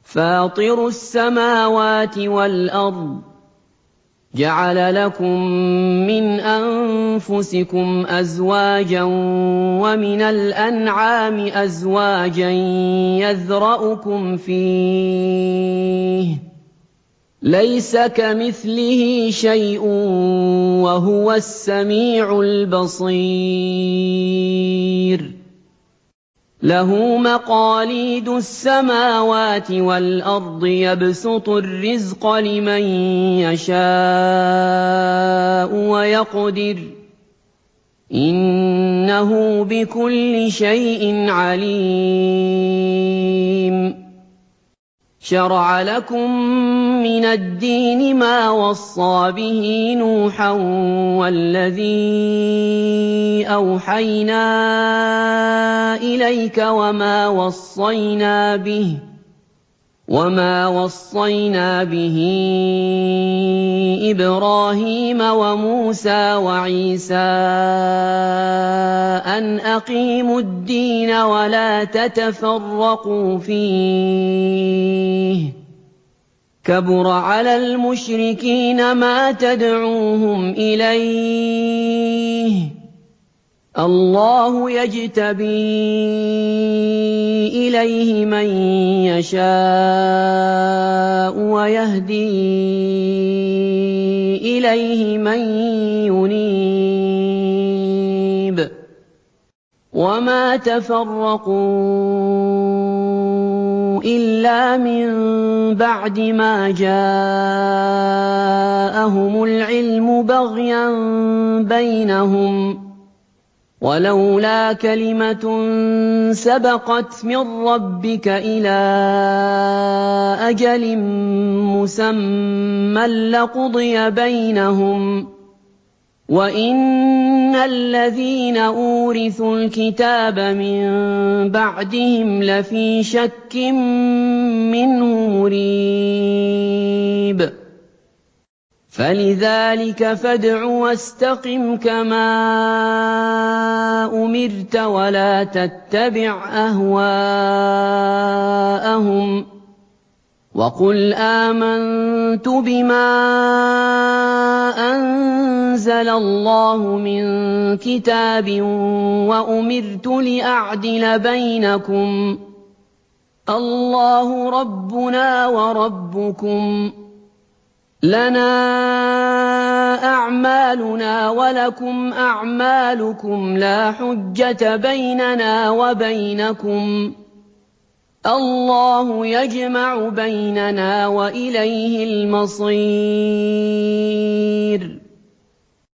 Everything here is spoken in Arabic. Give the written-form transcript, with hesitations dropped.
فاطر السماوات والأرض جعل لكم من أنفسكم أزواجا ومن الأنعام أزواجا يذرأكم فيه ليس كمثله شيء وهو السميع البصير له مقاليد السماوات والأرض يبسط الرزق لمن يشاء ويقدر إنه بكل شيء عليم شرع لكم من الدين ما وصى به نوحا والذي أوحينا إليك وما وصينا به إبراهيم وموسى وعيسى أن أقيموا الدين ولا تتفرقوا فيه كبر على المشركين ما تدعوهم إليه الله يجتبي إليه من يشاء ويهدي إليه من ينيب وما تفرقوا إلا من بعد ما جاءهم العلم بغيا بينهم ولولا كلمة سبقت من ربك إلى أجل مسمى لقضي بينهم وإن الذين أورثوا الكتاب من بعدهم لفي شك منه مريب فلذلك فادع واستقم كما أمرت ولا تتبع أهواءهم وقل آمنت بما أنزل الله من كتاب وأمرت لأعدل بينكم الله ربنا وربكم لنا أعمالنا ولكم أعمالكم لا حجة بيننا وبينكم الله يجمع بيننا وإليه المصير